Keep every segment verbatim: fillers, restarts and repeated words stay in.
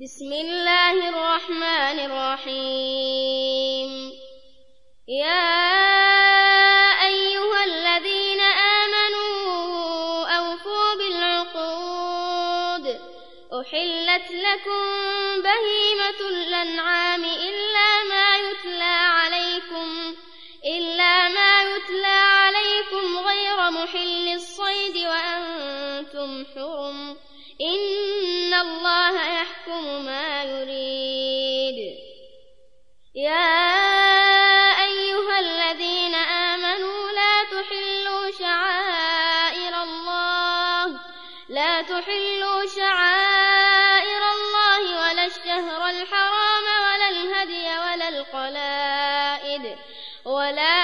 بسم الله الرحمن الرحيم. يا أيها الذين آمنوا أوفوا بالعقود. أحلت لكم بهيمة الأنعام إلا ما يتلى عليكم إلا ما يتلى عليكم غير محل الصيد وأنتم حرم. إن الله يحكم ما يريد. يا أيها الذين آمنوا لا تحلوا شعائر الله لا تحلوا شعائر الله ولا الشهر الحرام ولا الهدي ولا القلائد ولا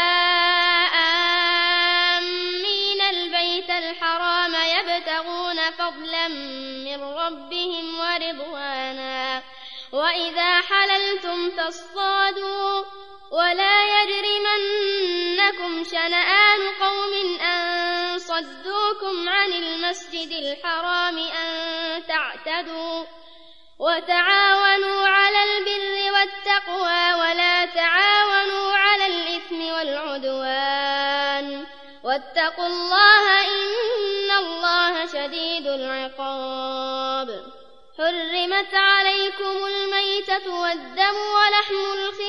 آمين البيت الحرام يبتغون فضلا من ربهم ورضوانا وإذا حللتم فاصطادوا ولا يجرمنكم شنآن قوم أن صدوكم عن المسجد الحرام أن تعتدوا وتعاونوا على البر والتقوى ولا تعاونوا على الإثم والعدوان واتقوا الله إن الله شديد العقاب. حرمت عليكم الميتة والدم ولحم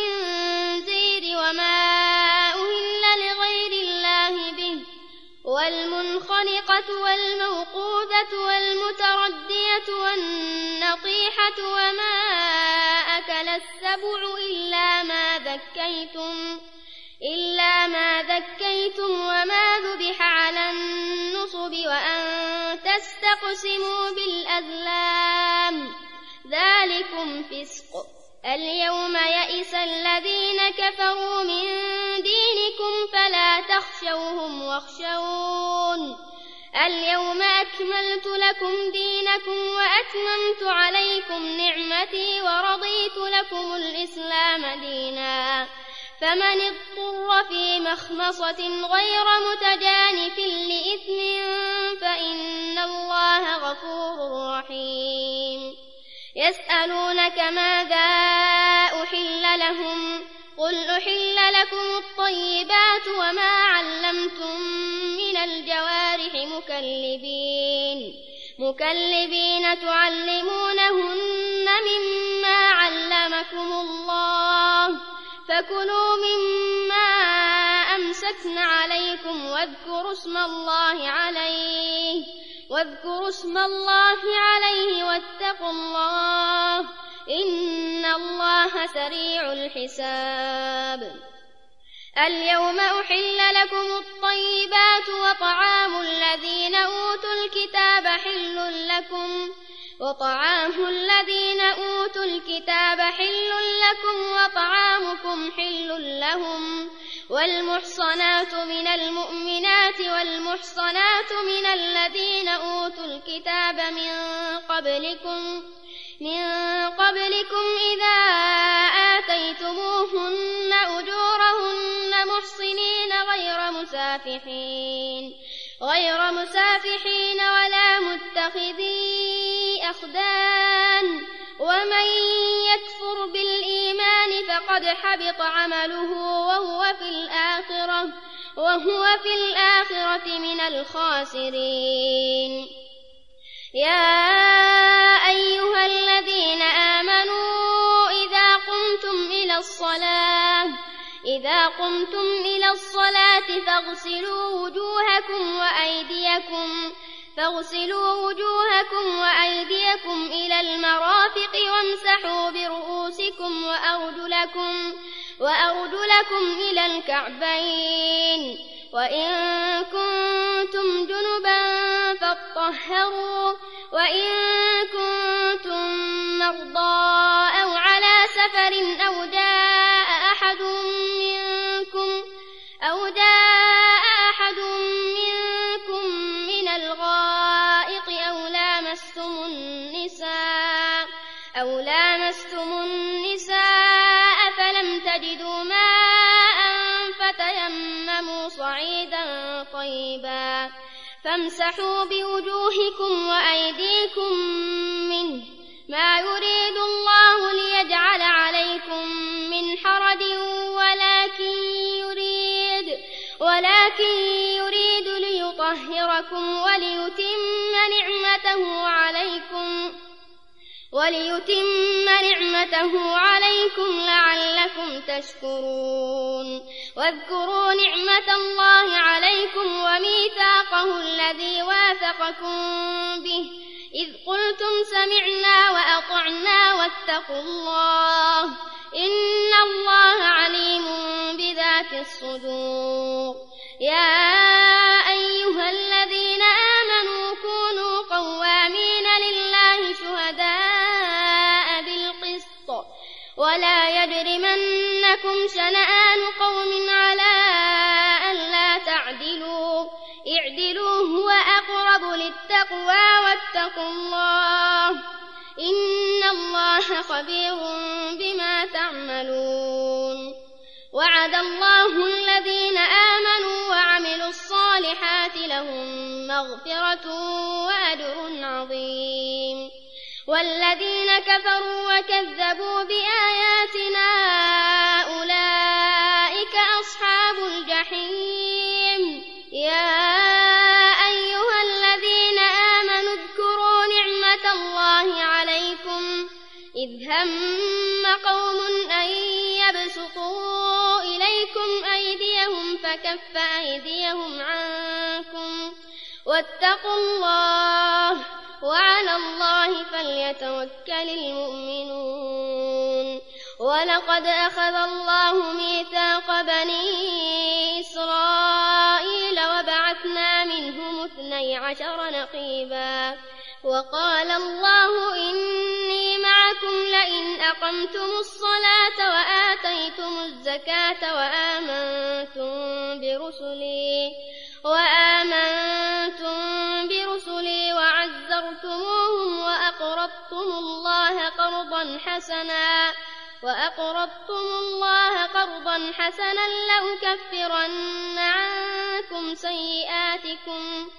الخنزير وما أهل لغير الله به والمنخنقة والموقوذة والمتردية والنطيحة وما أكل السبع إلا ما ذكيتم إلا ما ذكيتم وما ذبح على النصب وأن تستقسموا بالأزلام ذلكم فسق. اليوم يئس الذين كفروا من دينكم فلا تخشوهم واخشون. اليوم أكملت لكم دينكم وأتممت عليكم نعمتي ورضيت لكم الإسلام دينا. فمن اضطر في مخمصة غير متجانف لإثم فإن الله غفور رحيم. يسألونك ماذا أحل لهم قل أحل لكم الطيبات وما علمتم من الجوارح مكلبين مكلبين تعلمونهن مما علمكم الله فكلوا مما أمسكن عليكم واذكروا اسم الله عليه واذكروا اسم الله عليه واتقوا الله إن الله سريع الحساب. اليوم أحل لكم الطيبات وطعام الذين أوتوا الكتاب حل لكم وطعام الذين أوتوا الكتاب حل لكم وطعامكم حل لهم والمحصنات من المؤمنات والمحصنات من الذين أوتوا الكتاب من قبلكم من قبلكم إذا آتيتموهن أجورهن محصنين غير مسافحين غير مسافحين ولا متخذي أخدان ومن يكفر بالإيمان فقد حبط عمله وهو في الآخرة وهو في الآخرة من الخاسرين. يا أيها الذين آمنوا إذا قمتم إلى الصلاة إذا قمتم إلى الصلاة فاغسلوا وجوهكم وأيديكم فاغسلوا وجوهكم وأيديكم إلى المرافق وامسحوا برؤوسكم وأرجلكم وأرجلكم إلى الكعبين وإن كنتم جنبا فاطهروا وإن كنتم مرضى أو على سفر أو جاء أحد منكم أو جاء أحد منكم من الغائط أو لامستم النساء أو لامستم النساء فلم تجدوا ماء فتيمموا صعيدا طيبا فامسحوا بوجوهكم وأيديكم منه ما يريد ذكركم وليتم نعمته عليكم وليتم نعمته عليكم لعلكم تشكرون واذكروا نعمة الله عليكم وميثاقه الذي واثقكم به إذ قلتم سمعنا وأطعنا واتقوا الله إن الله عليم بذات الصدور يا أيها الذين آمنوا كونوا قوامين لله شهداء بالقسط ولا يجرمنكم شنآن قوم على ألا تعدلوا اعدلوا هو أقرب للتقوى واتقوا الله إن الله خبير بما تعملون وعد الله الذين آمنوا وعملوا الصالحات لهم مغفرة وأجر عظيم والذين كفروا وكذبوا بآياتنا أولئك أصحاب الجحيم يا أيها الذين آمنوا اذكروا نعمة الله عليكم إذ هم قوم أن يبسطوا إليكم أيديهم فكف أيديهم عنكم واتقوا الله وعلى الله فليتوكل المؤمنون ولقد أخذ الله ميثاق بني إسرائيل وبعثنا منهم اثني عشر نقيبا وقال الله إني معكم لئن أقمتم الصلاة وآتيتم الزكاة وآمنتم برسلي وآمنتم برسلي وعزرتموهم وأقرضتم الله قرضا حسنا وأقرضتم الله قرضا حسنا لأكفرن عنكم سيئاتكم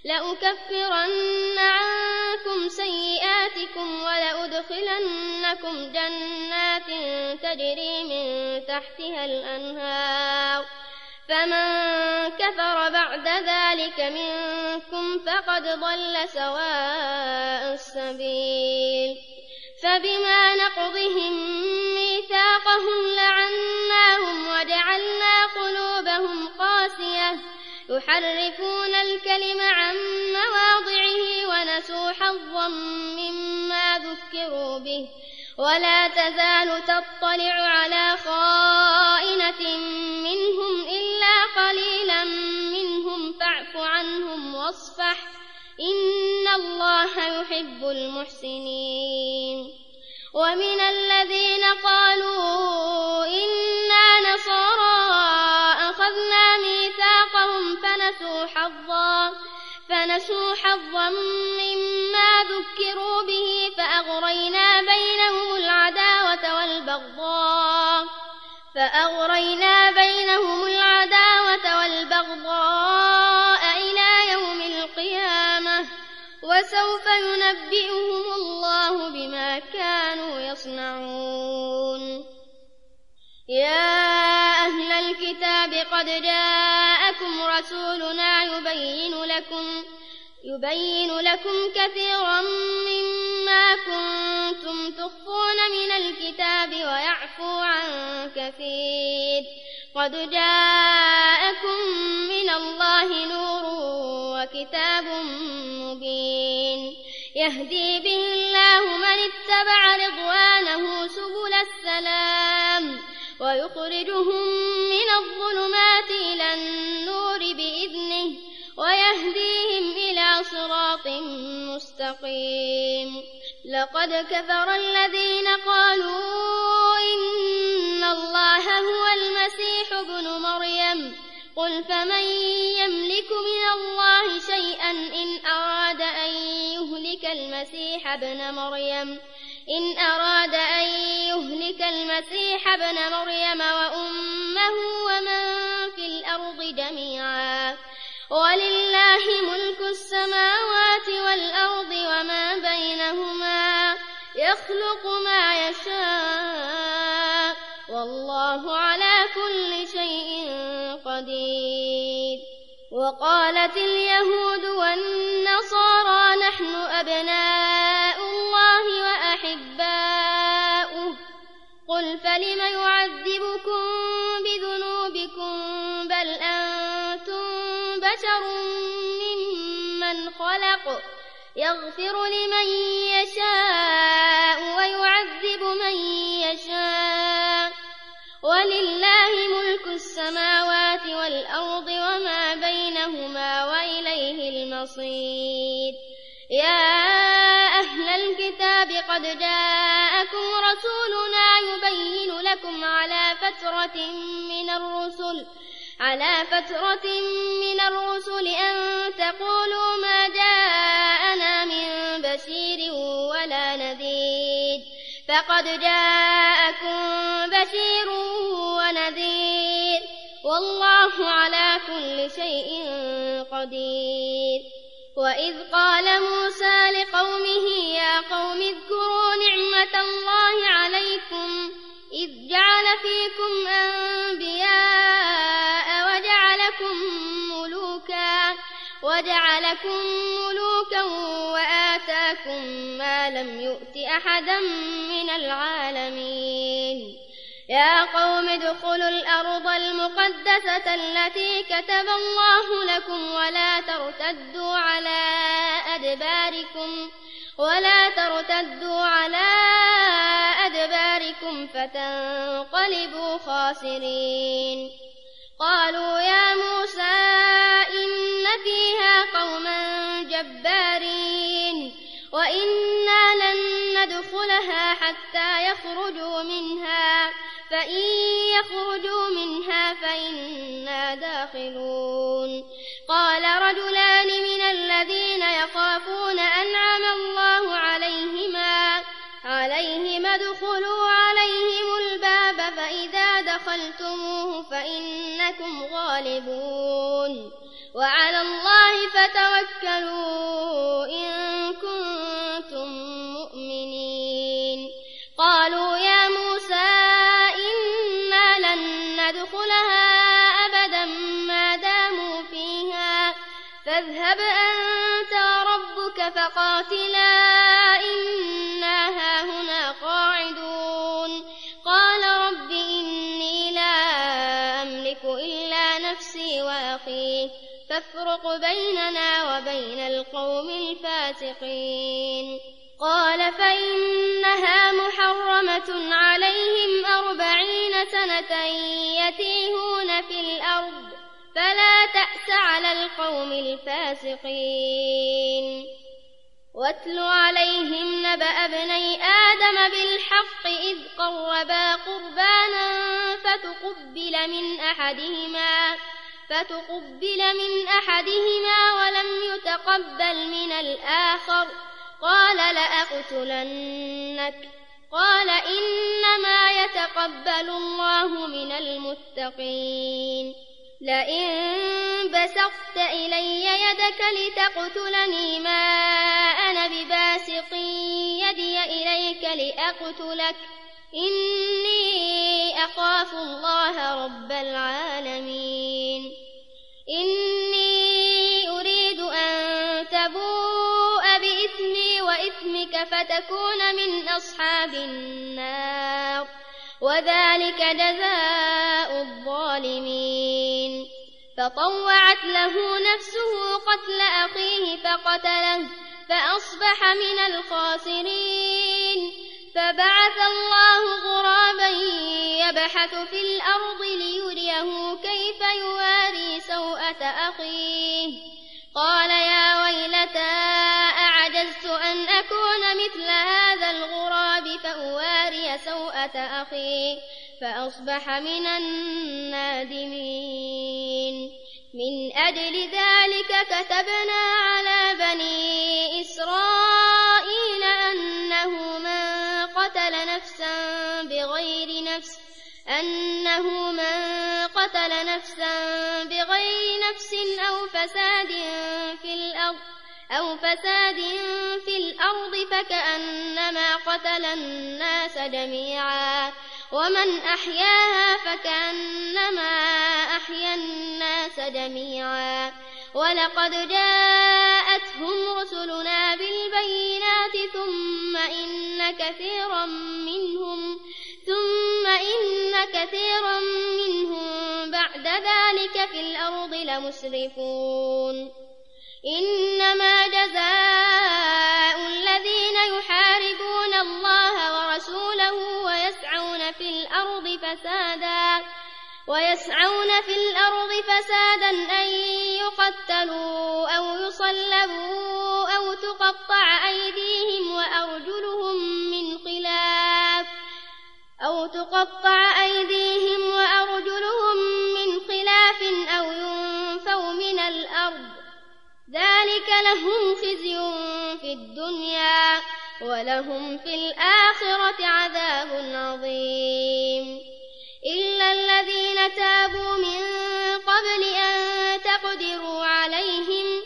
لأكفرن عنكم سيئاتكم ولأدخلنكم جنات تجري من تحتها الأنهار فمن كفر بعد ذلك منكم فقد ضل سواء السبيل فبما نقضهم ميثاقهم لعناهم وجعلنا قلوبهم قاسية يحرفون الكلم عن مواضعه ونسوا حظا مما ذكروا به ولا تزال تطلع على خائنة منهم إلا قليلا منهم فاعف عنهم واصفح إن الله يحب المحسنين ومن الذين قالوا إنا نصارى أخذنا ميثاقهم فنسوا حظا فنسوا حظا مما ذكروا به فأغرينا بينهم العداوة والبغضاء فأغرينا بينهم العداوة والبغضاء إلى يوم القيامة وسوف ينبئهم الله بما كانوا يصنعون يا أهل الكتاب قد جاءكم رسولنا يبين لكم يبين لكم كثيرا مما كنتم تخفون من الكتاب ويعفو عن كثير قد جاءكم من الله نور وكتاب مبين يهدي به الله من اتبع رضوانه سبل السلام ويخرجهم من الظلمات إلى النور بإذنه ويهديهم إلى صراط مستقيم لقد كفر الذين قالوا إن الله هو المسيح ابن مريم قل فمن يملك من الله شيئا إن أراد أن يهلك المسيح ابن مريم إن أراد أن يهلك المسيح ابن مريم وأمه ومن في الأرض جميعا ولله ملك السماوات والأرض وما بينهما يخلق ما يشاء والله على كل شيء قدير وقالت اليهود والنصارى نحن أبناء الله وأحباؤه قل فلم يعذبكم بذنوبكم بل أنتم بشر ممن خلق يغفر لمن يشاء ويعذب من يشاء ولله ملك السماوات والأرض وما بينهما وإليه المصير. يا أهل الكتاب قد جاءكم رسولنا يبين لكم على فترة من الرسل على فترة من الرسل أن تقولوا ما جاءنا من بشير ولا نذير فقد جاءكم بشير ونذير والله على كل شيء قدير. وإذ قال موسى لقومه يا قوم اذكروا نعمة الله عليكم إذ جعل فيكم أنبياء وجعلكم ملوكا وجعلكم ملوكا وآتاكم ما لم يؤت أحدا من العالمين. يا قوم ادخلوا الأرض المقدسة التي كتب الله لكم ولا ترتدوا على أدباركم ولا ترتدوا على أدباركم فتنقلبوا خاسرين. قالوا يا موسى إن فيها قوما جبارين وإنا لن ندخلها حتى يخرجوا منها فإن يخرجوا منها فإنا داخلون. قال رجلان من الذين يخافون أنعم الله عليهما عليهما ادخلوا عليهم الباب فإذا دخلتموه فإنكم غالبون وعلى الله فتوكلوا إن كنتم مؤمنين. قالوا يا موسى إنا لن ندخلها أبدا ما داموا فيها فاذهب أنت وربك فقاتلا إنا هاهنا قاعدون. قال رب إني لا أملك إلا نفسي وأخي فافرق بيننا وبين القوم الفاسقين. قال فإنها محرمة عليهم أربعين سنة يتيهون في الأرض فلا تأس على القوم الفاسقين. واتل عليهم نبأ ابني آدم بالحق إذ قربا قربانا فتقبل من أحدهما فتقبل من أحدهما ولم يتقبل من الآخر قال لأقتلنك قال إنما يتقبل الله من المتقين. لئن بسطت إلي يدك لتقتلني ما أنا بباسط يدي إليك لأقتلك إني أخاف الله رب العالمين. إني أريد أن تبوء بإثمي وإثمك فتكون من أصحاب النار وذلك جزاء الظالمين. فطوعت له نفسه قتل أخيه فقتله فأصبح من الخاسرين. فبعث الله غرابا يبحث في الأرض ليريه كيف يواري سوءة أخيه قال يا ويلتى أعجزت أن أكون مثل هذا الغراب فأواري سوءة أخي فأصبح من النادمين. من أجل ذلك كتبنا على بني إسرائيل أنه من قتل نفسا بغير نفس أنه من قتل نفسا بغير نفس أو فساد في الأرض أو فساد في الأرض فكأنما قتل الناس جميعا ومن أحياها فكأنما أحيا الناس جميعا ولقد جاءتهم رسلنا بالبينات ثم إن كثيرا منهم ثم إن كثيرا منهم بعد ذلك في الأرض لمسرفون إنما جزاء الذين يحاربون الله ورسوله ويسعون في الأرض فسادا ويسعون في الأرض فسادا أن يقتلوا أو يصلبوا أو تقطع أيديهم وأرجلهم من خلاف أو تقطع أيديهم وأرجلهم من خلاف أو ينفوا من الأرض ذلك لهم خزي في الدنيا ولهم في الآخرة عذاب عظيم إلا الذين تابوا من قبل أن تقدروا عليهم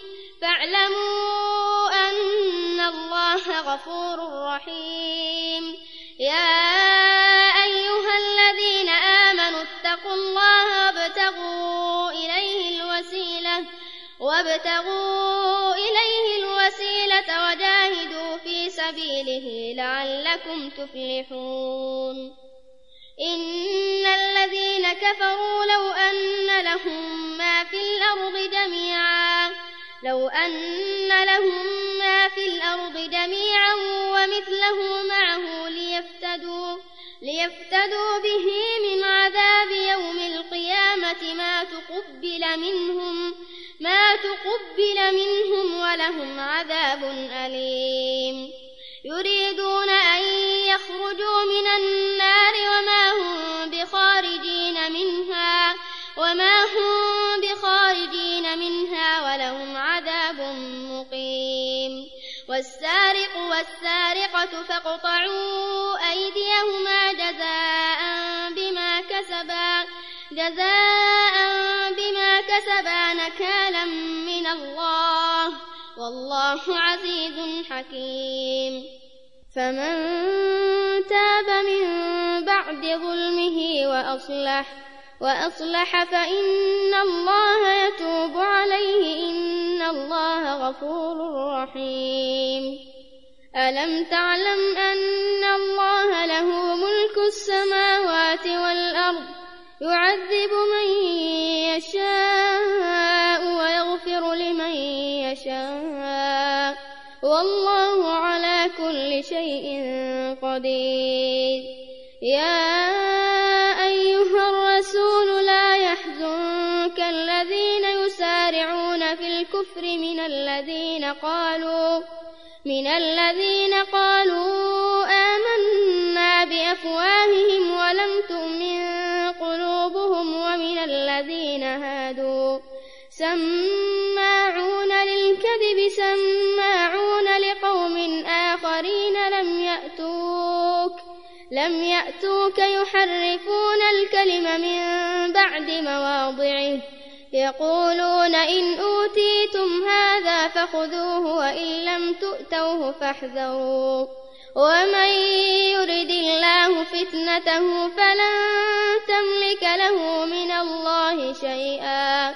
فاعلموا أن الله غفور رحيم يا أيها الذين آمنوا اتقوا الله وابتغوا إليه الوسيلة وابتغوا إليه الوسيلة وجاهدوا في سبيله لعلكم تفلحون إن الذين كفروا لو أن لهم ما في الأرض جميعا لو أن لهم ما في الأرض جميعا ومثله معه ليفتدوا ليفتدوا به من عذاب يوم القيامة ما تقبل منهم ما تقبل منهم ولهم عذاب أليم يريدون أن يخرجوا من النار وما هم بخارجين منها وما هم بخارجين منها ولهم عذاب مقيم والسارق والسارقة فاقطعوا أيديهما جزاء بما كسبا جزاء بما كسبا نكالا من الله والله عزيز حكيم فمن تاب من بعد ظلمه وأصلح وأصلح فإن الله يتوب عليه إن الله غفور رحيم ألم تعلم أن الله له ملك السماوات والأرض يعذب من يشاء ويغفر لمن يشاء والله على كل شيء قدير يا أيها الرسول لا يحزنك الذين يسارعون في الكفر من الذين قالوا من الذين قالوا آمنا بأفواههم ولم تؤمن قلوبهم ومن الذين هادوا سماعون للكذب سماعون لقوم آخرين لم يأتوك لم يأتوك يحرفون الكلم من بعد مواضعه يقولون إن أوتيتم هذا فخذوه وإن لم تؤتوه فاحذروا ومن يرد الله فتنته فلن تملك له من الله شيئا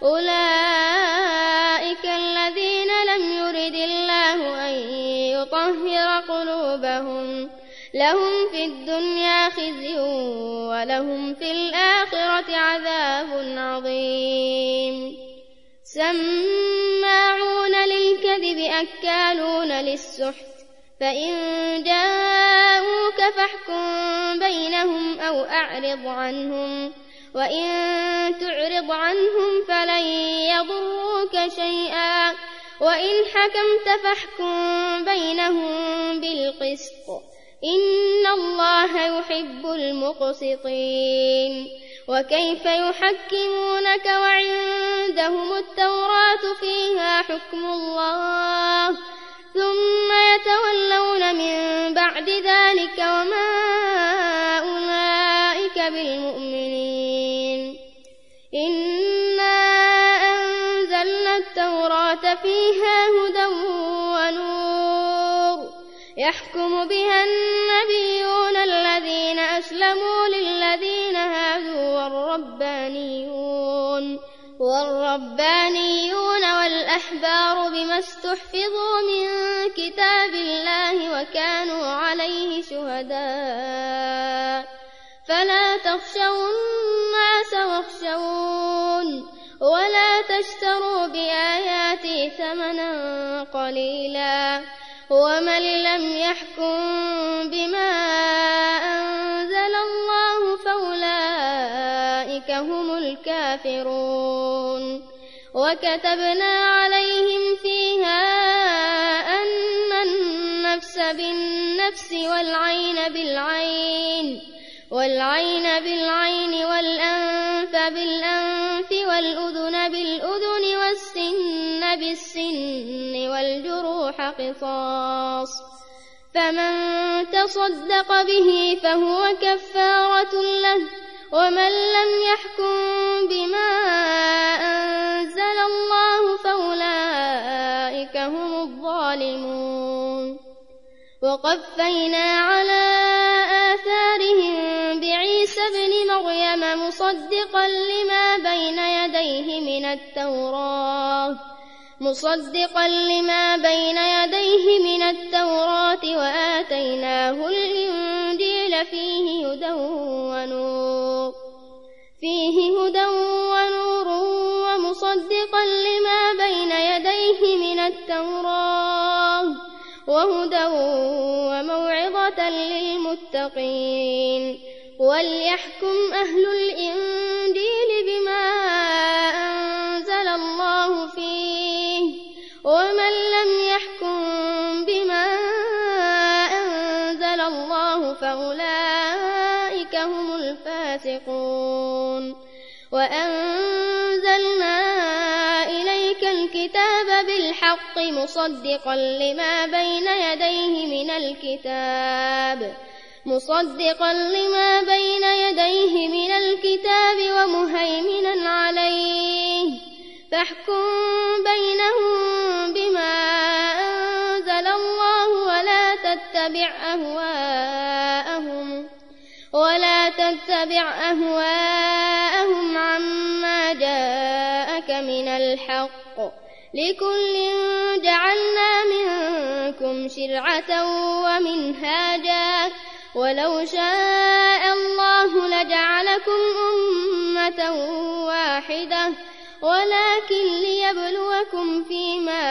أولئك الذين لم يرد الله أن يطهر قلوبهم لهم في الدنيا خزي ولهم في الآخرة عذاب عظيم سماعون للكذب أكالون للسحت فإن جاءوك فاحكم بينهم أو أعرض عنهم وإن تعرض عنهم فلن يضروك شيئا وإن حكمت فاحكم بينهم بالقسط إن الله يحب المقسطين وكيف يحكمونك وعندهم التوراة فيها حكم الله ثم يتولون من بعد ذلك وما أولئك بالمؤمنين إنا أنزلنا التوراة فيها هدى ونور يحكم بها النبيون الذين أسلموا للذين هادوا والربانيون والربانيون والأحبار بما استحفظوا من كتاب الله وكانوا عليه شهداء فلا تخشوا الناس واخشون ولا تشتروا بآياتي ثمنا قليلا ومن لم يحكم بما أنزل الله فأولئك هم الكافرون وكتبنا عليهم فيها أن النفس بالنفس والعين بالعين والعين بالعين والأنف بالأنف والأذن بالأذن والسن بالسن والجروح قصاص فمن تصدق به فهو كفارة له ومن لم يحكم بما أنزل الله فأولئك هم الظالمون وقفينا على آثارهم بعيسى ابن مريم مصدقا لما بين يديه من التوراة مصدقا لما بين يديه من التوراة وآتيناه الإنجيل فيه هدى ونور فيه هدى ونور ومصدقا لما بين يديه من التوراة وهدى وموعظة للمتقين وليحكم أهل الإنجيل بما أنزل الله فيه ومن لم يحكم بما أنزل الله فأولئك هم الفاسقون وأنزلنا إليك الكتاب بالحق مصدقا لما بين يديه من الكتاب مصدقا لما بين يديه من الكتاب ومهيمنا عليه فاحكم بينهم بما أنزل الله ولا تتبع أهواءهم ولا تتبع أهواءهم عما جاءك من الحق لكل جعلنا منكم شرعة ومنهاجا ولو شاء الله لجعلكم أمة واحدة ولكن ليبلوكم فيما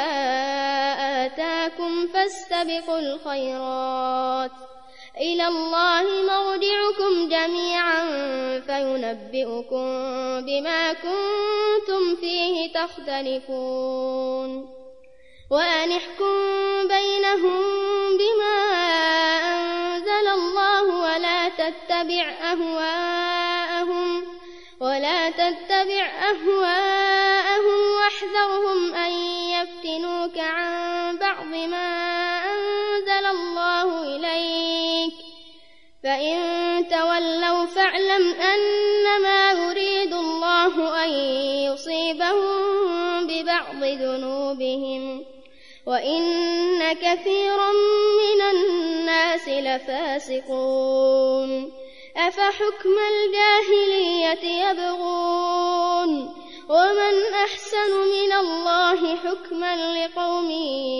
آتاكم فاستبقوا الخيرات إلى الله مرجعكم جميعا فينبئكم بما كنتم فيه تختلفون وأن احكم بينهم بما أنزل الله ولا تتبع أهواءهم ولا تتبع أهواءهم واحذرهم أن يفتنوك عن بعض ما أنزل الله إليك فإن تولوا فاعلم أنما يريد الله أن يصيبهم ببعض ذنوبهم وإن كثيرا من الناس لفاسقون أفحكم الجاهلية يبغون ومن أحسن من الله حكما لقوم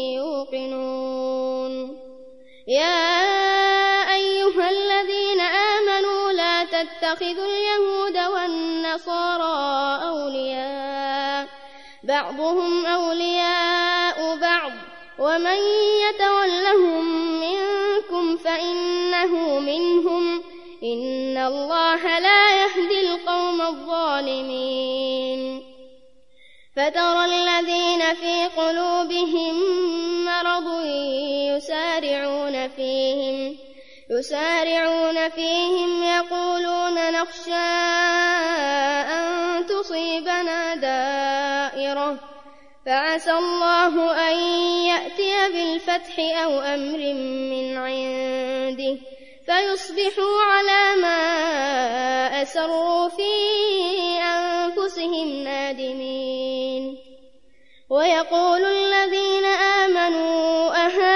يوقنون يا أيها الذين آمنوا لا تتخذوا اليهود والنصارى أولياء بعضهم أولياء بعض ومن يتولهم منكم فإنه منهم إن الله لا يهدي القوم الظالمين فترى الذين في قلوبهم مرض يسارعون فيهم يسارعون فيهم يقولون نخشى أن تصيبنا دائرة فعسى الله أن يأتي بالفتح أو أمر من عنده فيصبحوا على ما أسروا في أنفسهم نادمين ويقول الذين آمنوا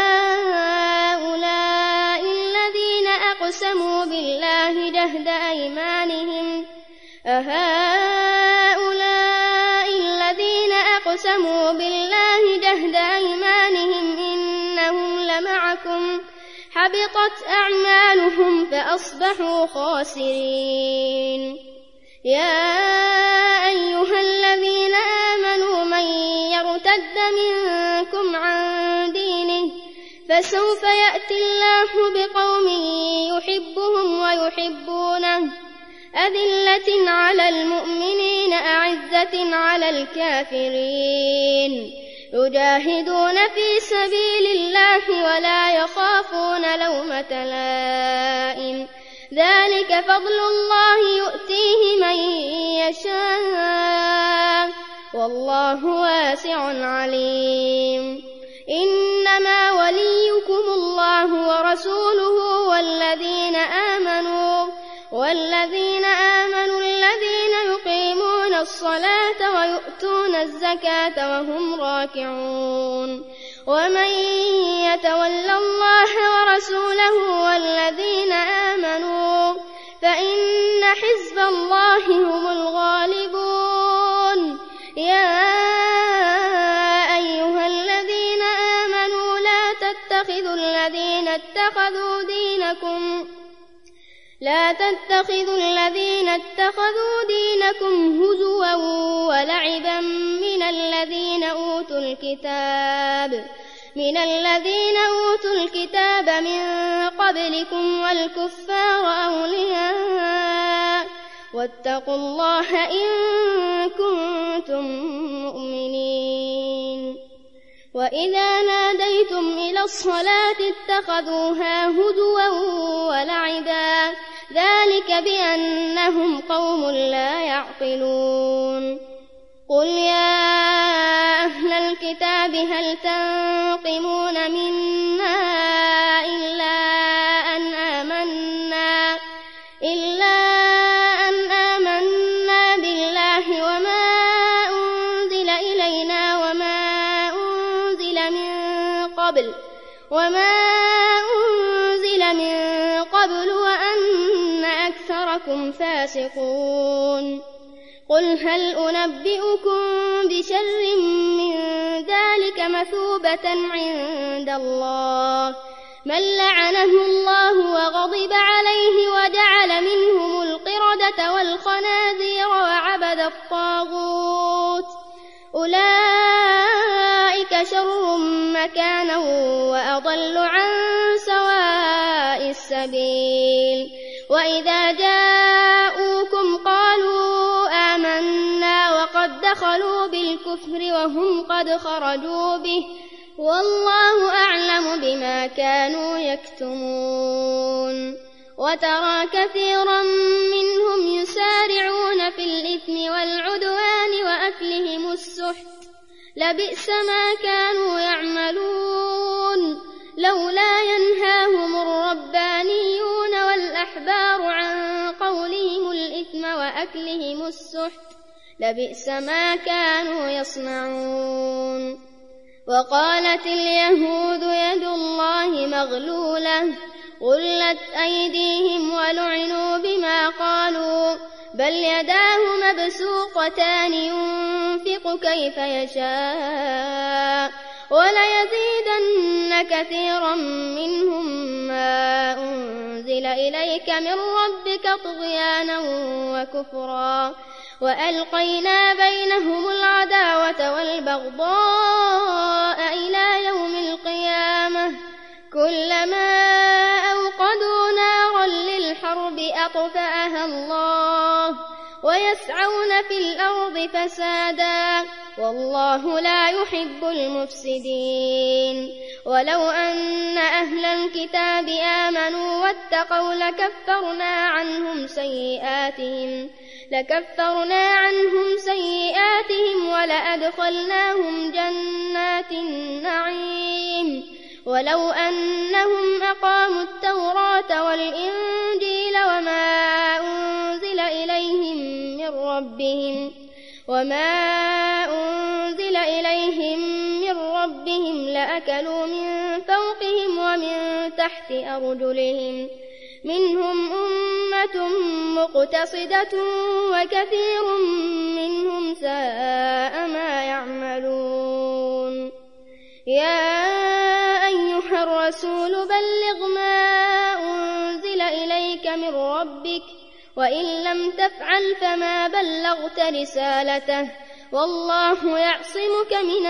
أهؤلاء الذين أقسموا بالله جهد أيمانهم أهؤلاء الذين أقسموا بالله جهد أيمانهم إنهم لمعكم حبطت أعمالهم فأصبحوا خاسرين. يا أيها الذين آمنوا من يرتد منكم عن دينه فسوف يأتي الله بقوم يحبهم ويحبونه أذلة على المؤمنين أعزة على الكافرين يجاهدون في سبيل الله ولا يخافون لومة لائم ذلك فضل الله يؤتيه من يشاء والله واسع عليم. إنما وليكم الله ورسوله والذين آمنوا والذين آمنوا الذين يقيمون الصلاة ويؤتون الزكاة وهم راكعون. ومن يتول الله ورسوله والذين آمنوا فإن حزب الله هم الغالبون. يا أيها الذين آمنوا لا تتخذوا الذين اتخذوا دينكم لا تتخذوا الذين اتخذوا دينكم هزوا ولعبا من الذين أوتوا الكتاب من الذين أوتوا الكتاب من قبلكم والكفار أولياء واتقوا الله إن كنتم مؤمنين. وإذا ناديتم إلى الصلاة اتخذوها هزوا ولعبا ذلك بأنهم قوم لا يعقلون. قل يا أهل الكتاب هل تنقمون منا إلا أن آمنا إلا أن آمنا بالله وما أنزل إلينا وما أنزل من قبل وما أنزل من قبل وأن أكثركم فاسقون. قل هل أنبئكم بشر من ذلك مثوبة عند الله من لعنه الله وغضب عليه وجعل منهم القردة والخنازير وعبد الطاغوت أولئك شر مكانا وأضل عن سواء السبيل. وإذا جاءوكم قالوا آمنا وقد دخلوا بالكفر وهم قد خرجوا به والله أعلم بما كانوا يكتمون. وترى كثيرا منهم يسارعون في الإثم والعدوان وأكلهم السحت لبئس ما كانوا يعملون. لولا ينهاهم الربانيون والأحبار عن قولهم الإثم وأكلهم السحت لبئس ما كانوا يصنعون. وقالت اليهود يد الله مغلولة غلت أيديهم ولعنوا بما قالوا بل يداه مبسوطتان ينفق كيف يشاء وليزيدن كثيرا منهم ما أنزل إليك من ربك طغيانا وكفرا وألقينا بينهم العداوة والبغضاء إلى يوم القيامة كلما أوقدوا نارا للحرب أطفأها الله ويسعون في الأرض فسادا والله لا يحب المفسدين. ولو أن أهل الكتاب آمنوا واتقوا لكفرنا عنهم سيئاتهم لكفرنا عنهم سيئاتهم ولأدخلناهم جنات النعيم ولو أنهم أقاموا التوراة والإنجيل وما أنزل إليهم من ربهم وما أنزل إليهم من ربهم لأكلوا من فوقهم ومن تحت أرجلهم منهم أمة وأمة مقتصدة وكثير منهم ساء ما يعملون. يا أيها الرسول بلغ ما أنزل إليك من ربك وإن لم تفعل فما بلغت رسالته والله يعصمك من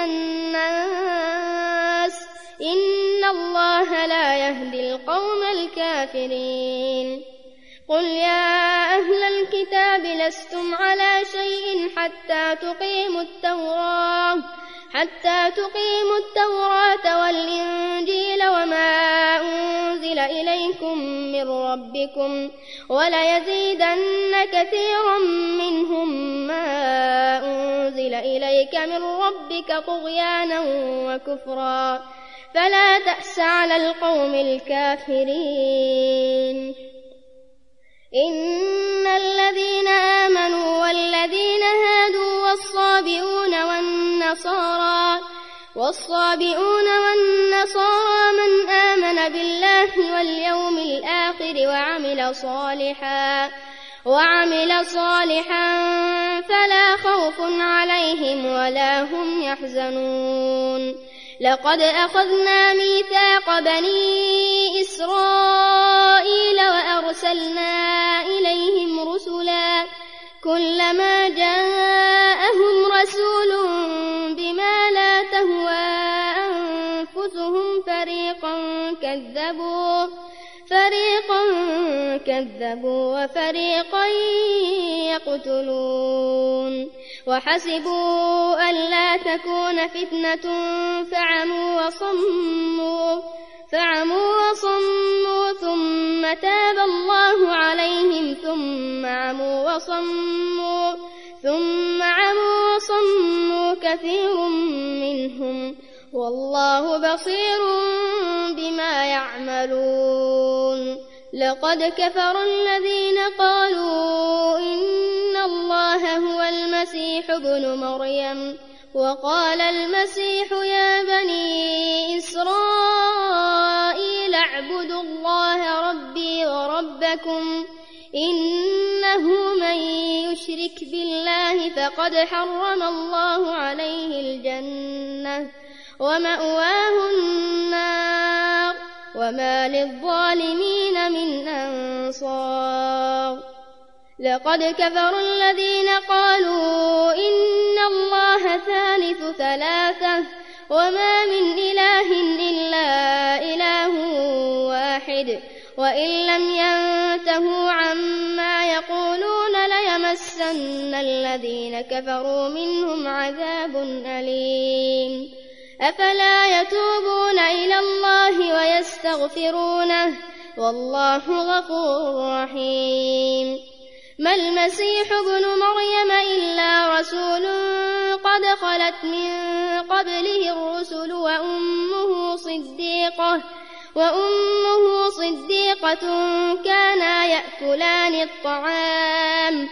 الناس إن الله لا يهدي القوم الكافرين. قل يا أهل الكتاب لستم على شيء حتى تقيموا التوراة حتى تقيموا التوراة والإنجيل وما أنزل إليكم من ربكم وليزيدن كثيرا منهم ما أنزل إليك من ربك طغيانا وكفرا فلا تأس على القوم الكافرين. إن الذين آمنوا والذين هادوا والصابئون والنصارى والصابئون والنصارى من آمن بالله واليوم الآخر وعمل صالحا وعمل صالحا فلا خوف عليهم ولا هم يحزنون. لقد أخذنا ميثاق بني إسرائيل وأرسلنا إليهم رسلا كلما جاءهم رسول بما لا تهوى أنفسهم فريقا كذبوا فريقا كذبوا وفريقا يقتلون. وحسبوا ألا تكون فتنة فعموا وصموا فعموا وصموا ثم تاب الله عليهم ثم عموا وصموا ثم عموا وصموا كثير منهم والله بصير بما يعملون. لقد كفر الذين قالوا إن الله هو المسيح ابن مريم وقال المسيح يا بني إسرائيل اعبدوا الله ربي وربكم إنه من يشرك بالله فقد حرم الله عليه الجنة ومأواه النار وما للظالمين من أنصار. لقد كفر الذين قالوا إن الله ثالث ثلاثة وما من إله إلا إله واحد وإن لم ينتهوا عما يقولون ليمسن الذين كفروا منهم عذاب أليم. أفلا يتوبون إلى الله ويستغفرونه والله غفور رحيم. ما المسيح ابن مريم إلا رسول قد خلت من قبله الرسل وأمه صديقة وأمه صديقة كانا يأكلان الطعام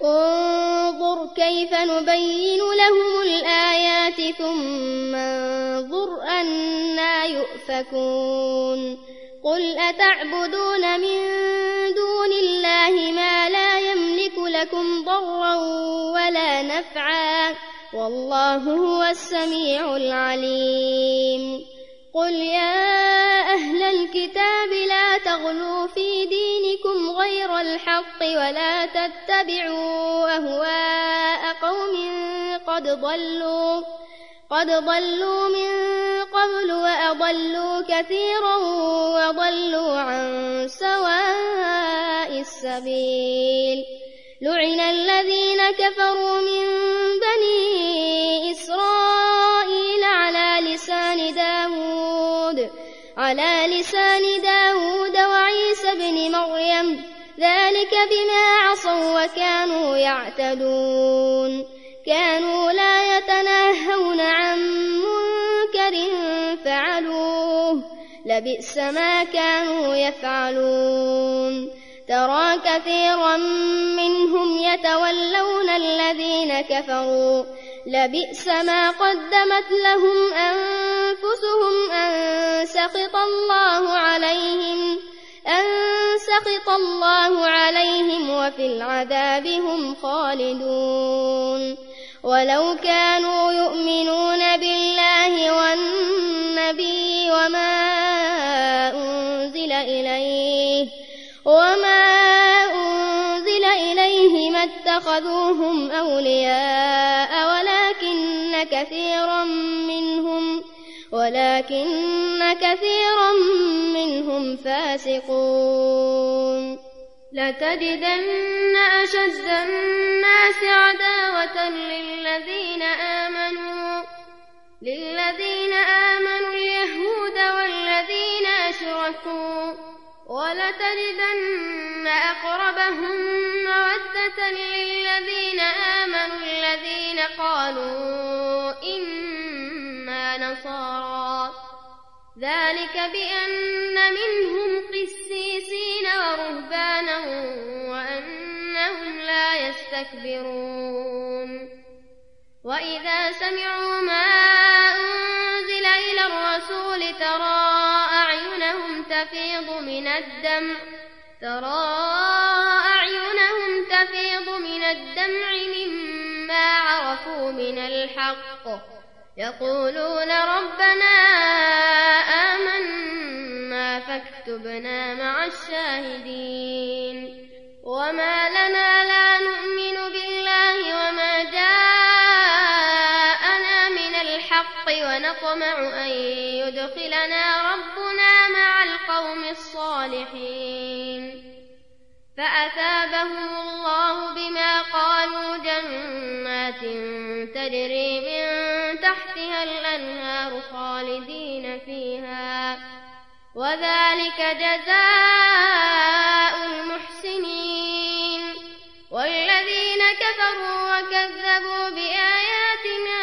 انظر كيف نبين لهم الآيات ثم انظر أنى يؤفكون. قل أتعبدون من دون الله ما لا يملك لكم ضرا ولا نفعا والله هو السميع العليم. قل يا أهل الكتاب لا تغلوا في دينكم غير الحق ولا تتبعوا أهواء قوم قد ضلوا قد ضلوا من قبل وأضلوا كثيرا وضلوا عن سواء السبيل. لعن الذين كفروا من بني إسرائيل على لسان داود على لسان داود وعيسى بن مريم ذلك بما عصوا وكانوا يعتدون. كانوا لا يتناهون عن منكر فعلوه لبئس ما كانوا يفعلون. ترى كثيرا منهم يتولون الذين كفروا لبئس ما قدمت لهم أنفسهم أن سخط الله عليهم أن سخط الله عليهم وفي العذاب هم خالدون ولو كانوا يؤمنون بالله والنبي وما أنزل إليه وما أنزل إليه ما اتخذوهم أولياء ولكن كثيرا منهم ولكن كثيرا منهم فاسقون لتجدن أشد الناس عداوة للذين آمنوا للذين آمنوا اليهود والذين أشركوا ولتجدن أقربهم مودة للذين آمنوا الذين قالوا إنا نصارى ذلك بأن منهم قسيسين ورهبانا وأنهم لا يستكبرون وإذا سمعوا ما أنزل إلى الرسول ترى أعينهم تفيض من الدمع ترى أعينهم تفيض من الدمع مما عرفوا من الحق يقولون ربنا آمنا فاكتبنا مع الشاهدين وما لنا لا نؤمن بالله وما جاءنا من الحق ونطمع أن يدخلنا ربنا مع القوم الصالحين فأثابهم الله بما قالوا جنات تجري من تحتها الأنهار خالدين فيها وذلك جزاء المحسنين والذين كفروا وكذبوا بآياتنا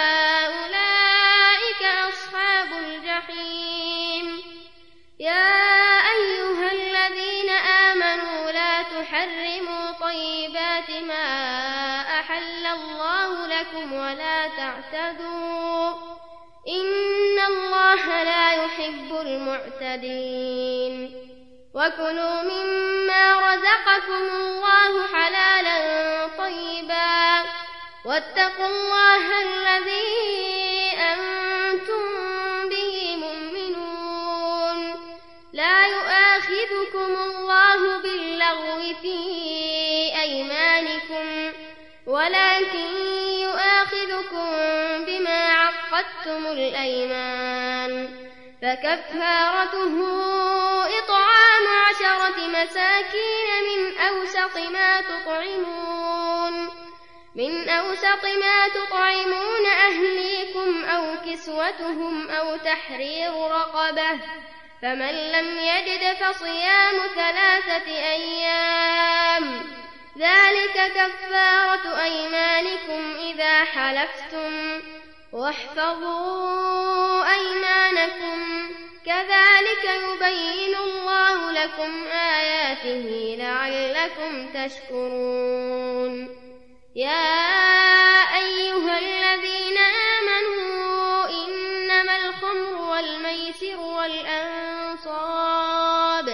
أولئك أصحاب الجحيم يا أيها الذين آمنوا لا تحرموا طيبات ما أحل الله لكم ولا تعتدوا إن الله لا يحب المعتدين وكلوا مما رزقكم الله حلالا طيبا واتقوا الله الذي أنتم به مؤمنون لا يؤاخذكم الله باللغو في أيمانكم ولكن يؤاخذكم بما عقدتم الأيمان فكفارته إطعام عشرة مساكين من أوسط ما تطعمون من أوسط ما تطعمون أهليكم أو كسوتهم أو تحرير رقبة فمن لم يجد فصيام ثلاثة أيام ذلك كفارة أيمانكم إذا حلفتم واحفظوا أيمانكم كذلك يبين الله لكم آياته لعلكم تشكرون يا أيها الذين آمنوا إنما الخمر والميسر والأنصاب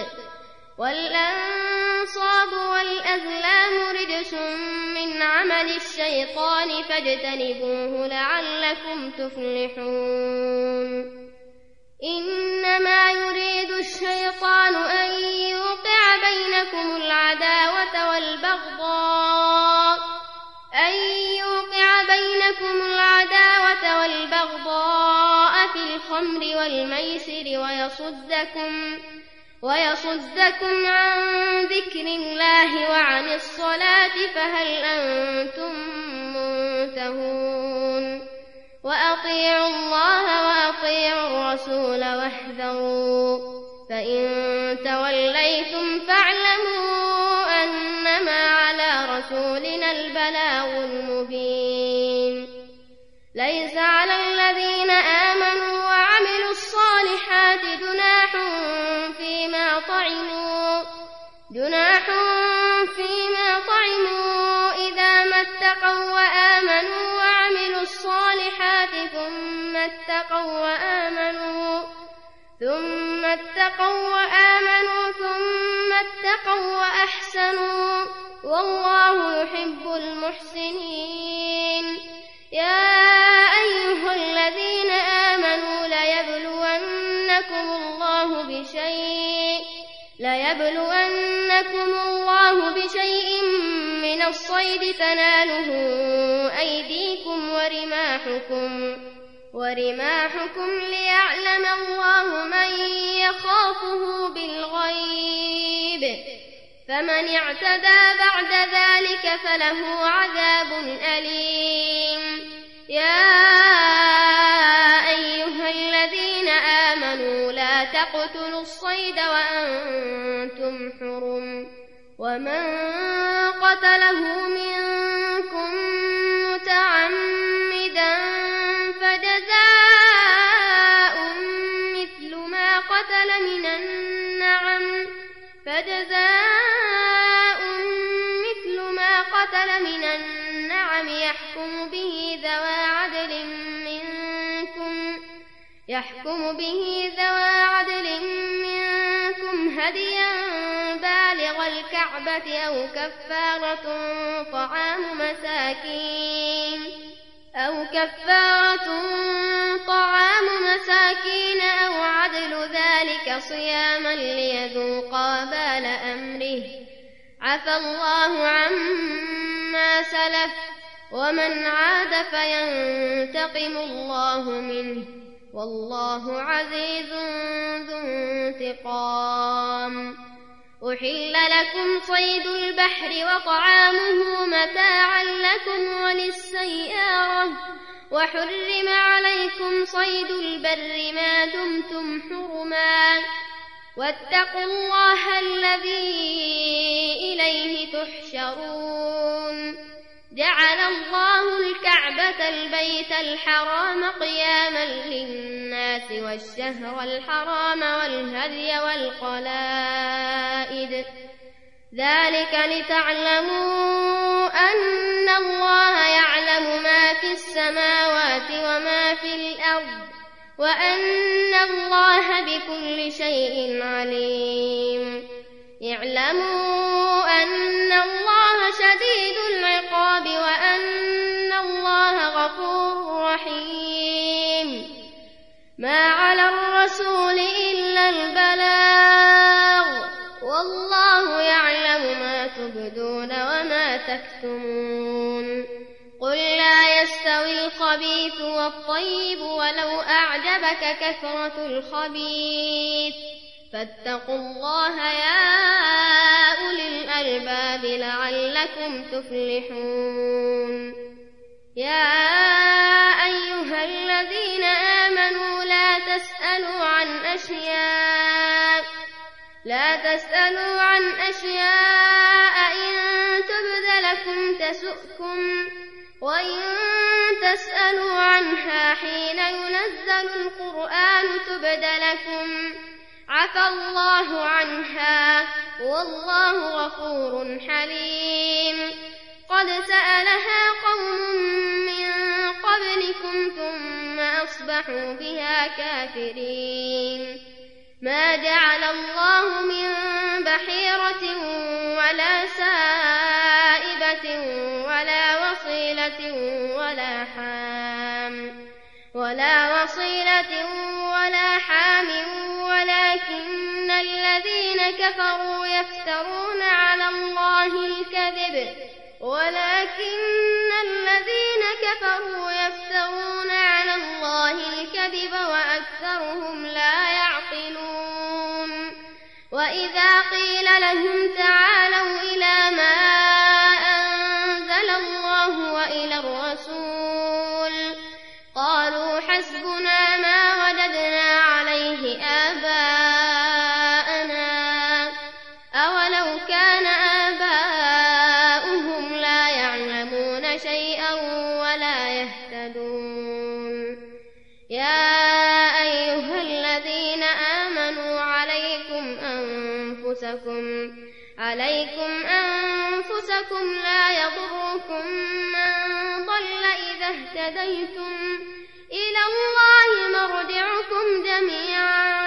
والأنصاب والأزلام رجس من عمل الشيطان فاجتنبوه لعلكم تفلحون إنما يريد الشيطان أن يوقع بينكم العداوة والبغضاء أن يوقع بينكم العداوة والبغضاء في الخمر والميسر ويصدكم ويصدكم عن ذكر الله وعن الصلاة فهل أنتم منتهون وأطيعوا الله وأطيعوا الرسول واحذروا فإن توليتم فاعلموا أنما على رسولنا البلاغ المبين ليس على الذين آمنوا وعملوا الصالحات جناح فيما طعموا جناح فيما طعموا إذا ما اتقوا وآمنوا وعملوا الصالحات ثم اتقوا وآمنوا ثم اتقوا وآمنوا ثم اتقوا وأحسنوا والله يحب المحسنين. يا أيها الذين آمنوا ليبلونكم الله بشيء ليبلونكم الله بشيء من الصيد تناله أيديكم ورماحكم ورماحكم ليعلم الله من يخافه بالغيب، فمن اعتدى بعد ذلك فله عذاب أليم. يا أيها الذين آمنوا لا تقتلوا الصيد وأنتم حرم، ومن قتله منكم متعمدا فجزاء مثل ما قتل من النعم فجزاء مثل ما قتل من النعم يحكم به ذوى عدل منكم يحكم به ذوى عدل منكم هديا بالغ الكعبة أو كفارة طعام مساكين أو كفارة طعام مساكين أو عدل ذلك صياما ليذوقا بال أمره، عفى الله عما سلف ومن عاد فينتقم الله منه والله عزيز ذو انتقام. أحل لكم صيد البحر وطعامه متاعا لكم وللسيارة، وحرم عليكم صيد البر ما دمتم حرما، واتقوا الله الذي إليه تحشرون. جعل الله الكعبة البيت الحرام قياما للناس والشهر الحرام والهدي والقلائد، ذلك لتعلموا أن الله يعلم ما في السماوات وما في الأرض وأن الله بكل شيء عليم. اعلموا أن الله شديد العقاب وأن الله غفور رحيم. ما على الرسول إلا البلاغ والله يعلم ما تبدون وما تكتمون. قل لا يستوي الخبيث والطيب ولو أعجبك كثرة الخبيث، فاتقوا الله يا أولي الألباب لعلكم تفلحون. يا أيها الذين آمنوا لا تسألوا عن أشياء لا تسألوا عن أشياء إن تبد لكم تسؤكم، وإن تسألوا عنها حين ينزل القرآن تبد لكم، عفى الله عنها والله غفور حليم. قد سألها قوم من قبلكم ثم أصبحوا بها كافرين. ما جعل الله من بحيرة ولا سائبة ولا وصيلة ولا حام ولا وصيلة ولا حام ولكن الذين كفروا يفترون على الله الكذب ولكن الذين كفروا يفترون على الله الكذب وأكثرهم لا يعقلون. وإذا قيل لهم تعالوا إلى ما أنزل الله وإلى الرسول قالوا حسبنا ما وجدنا عليه آباءنا أولو كان آباؤهم لا يعلمون شيئا ولا يهتدون. يا أيها الذين آمنوا عليكم أنفسكم عليكم أنفسكم لا يضركم من ضل إذا اهتديتم، إلى الله مرجعكم جميعا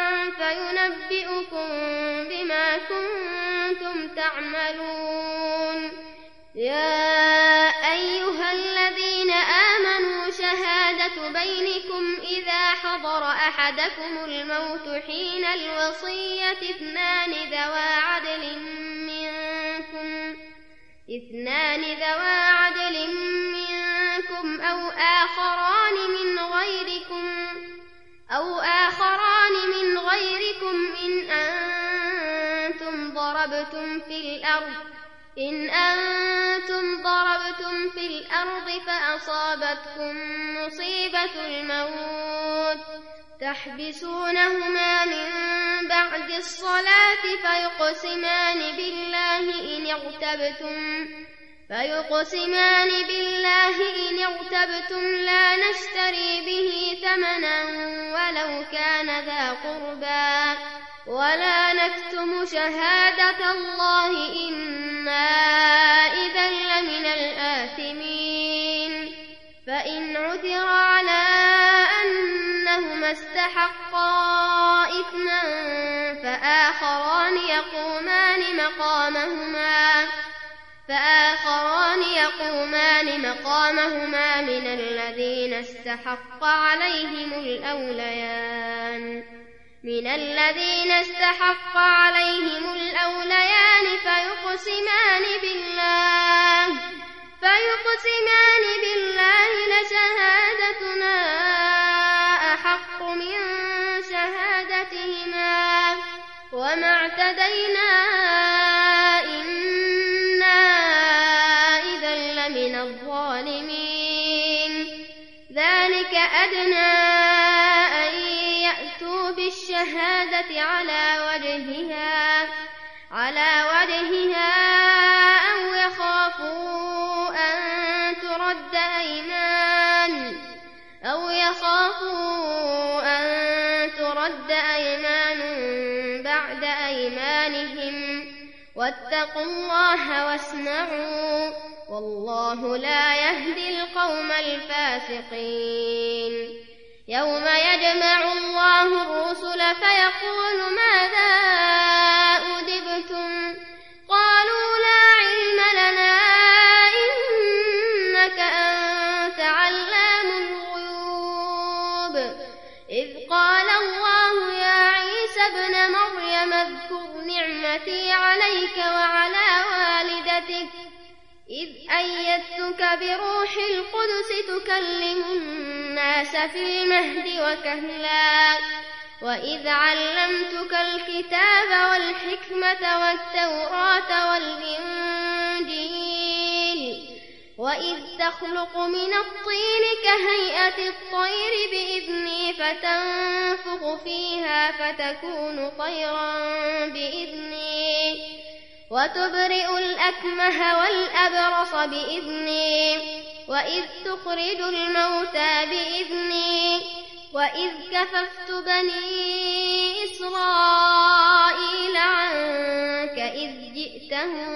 فينبئكم بما كنتم تعملون. يا أيها الذين آمنوا شهادة بينكم إذا حضر أحدكم الموت حين الوصية اثنان ذوى عدل منكم اثنان ذوى عدل منكم أو آخران من غيركم أو آخران من غيركم إن أنتم ضربتم في الأرض إن أنتم ضربتم في الأرض فأصابتكم مصيبة الموت تحبسونهما من بعد الصلاة فيقسمان بالله إن ارتبتم فيقسمان بالله إن ارتبتم لا نشتري به ثمنا ولو كان ذا قربى ولا نكتم شهادة الله إنا إذا لمن الآثمين. فإن عثر على أنهما استحقا إثما فآخران يقومان مقامهما فآخران يقومان مقامهما من الذين استحق عليهم الأوليان من الذين استحق عليهم الأوليان فيقسمان بالله فيقسمان بالله لشهادتنا أحق من شهادتهما وما اعتدينا إنا إذا لمن الظالمين. ذلك أدنى أن يأتوا بالشهادة على وجهها على وجهها أو يخافوا أن ترد أيمان أو يخافوا أن ترد أيمان بعد أيمانهم واتقوا الله واسمعوا والله لا يهدي القوم الفاسقين. يوم يجمع الله الرسل فيقول ماذا أجبتم قالوا لا علم لنا إنك أنت علام الغيوب. إذ قال الله يا عيسى ابن مريم اذكر نعمتي عليك وعلى والدتك إذ أيدتك بروح القدس تكلم الناس في المهد وكهلا وإذ علمتك الكتاب والحكمة والتوراة والإنجيل وإذ تخلق من الطين كهيئة الطير بإذني فتنفخ فيها فتكون طيرا بإذني وتبرئ الأكمه والأبرص بإذني وإذ تخرج الموتى بإذني وإذ كففت بني إسرائيل عنك إذ جئتهم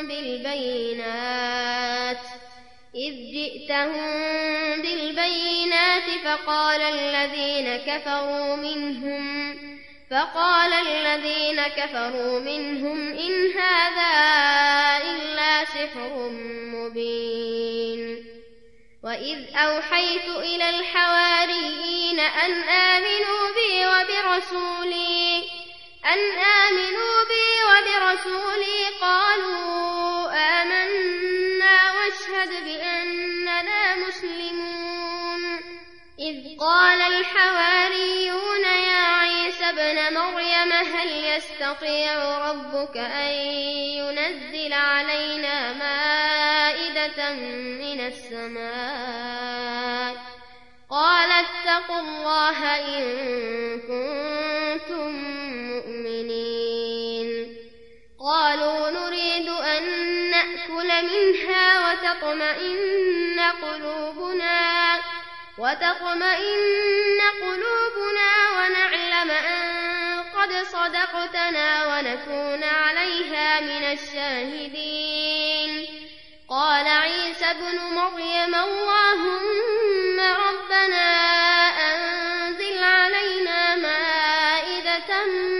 بالبينات إذ جئتهم بالبينات فقال الذين كفروا منهم فقال الذين كفروا منهم إن هذا إلا سحر مبين. وإذ أوحيت إلى الحواريين أن آمنوا بي وبرسولي أن آمنوا بي وبرسولي قالوا آمنا واشهد بأننا مسلمون. إذ قال الحواريون يا عيسى ابن مريم هل يستطيع ربك أن ينزل علينا مائدة من السماء قال اتقوا الله إن كنتم مؤمنين. قالوا نريد أن نأكل منها وتطمئن قلوبنا وتطمئن قلوبنا ونعلم أن قد صدقتنا ونكون عليها من الشاهدين. قال عيسى ابن مريم اللهم ربنا أنزل علينا مائدة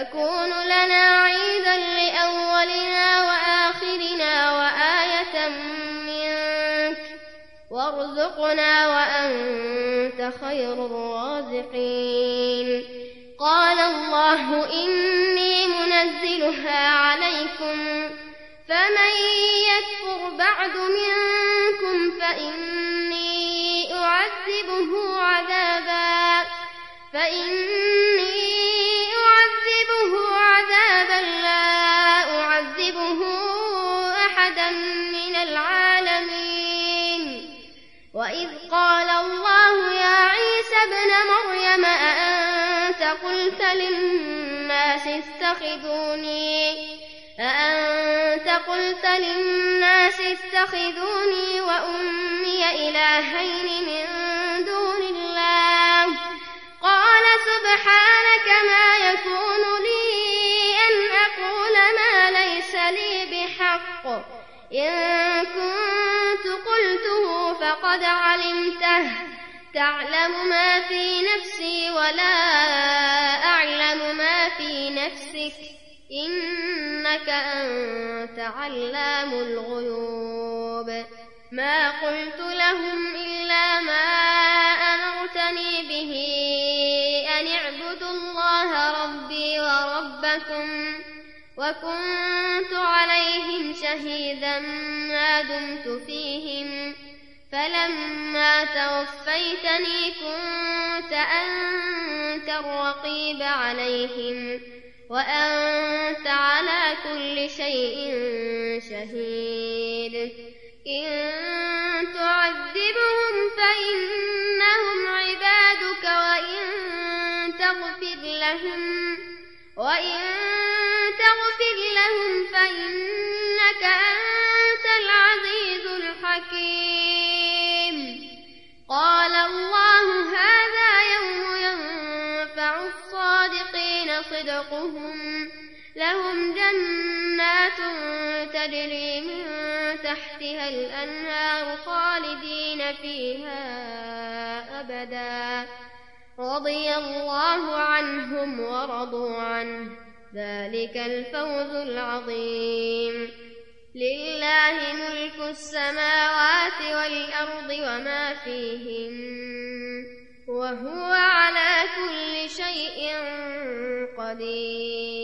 يكون لنا عيدا لأولنا وآخرنا وآية منك وارزقنا وأنت خير الرازقين. قال الله إني منزلها عليكم فمن يكفر بعد منكم فإني أعذبه عذابا فإني أعذبه عذابا لا أعذبه أحدا من العالمين. وإذ قال الله يا عيسى ابن مريم أأنت قلت للناس اتخذوني أأنت قلت للناس اتخذوني وأمي إلهين من دون الله قال سبحانك ما يكون لي أن أقول ما ليس لي بحق إن كنت قلته فقد علمته تعلم ما في نفسي ولا أعلم ما في نفسك إنك أنت علام الغيوب. ما قلت لهم إلا ما أمرتني به أن اعبدوا الله ربي وربكم وكنت عليهم شهيدا ما دمت فيهم فلما توفيتني كنت أنت الرقيب عليهم وأنت على كل شيء شهيد. إن تعذبهم فإنهم عبادك وإن تغفر لهم وإن تغفر لهم فإنك أنت العزيز الحكيم. قال الله هذا يوم ينفع الصادقين صدقهم لهم جنات تجري من تحتها الأنهار خالدين فيها أبدا رضي الله عنهم ورضوا عنه ذلك الفوز العظيم. لله ملك السماوات والأرض وما فيهن وهو على كل شيء قدير.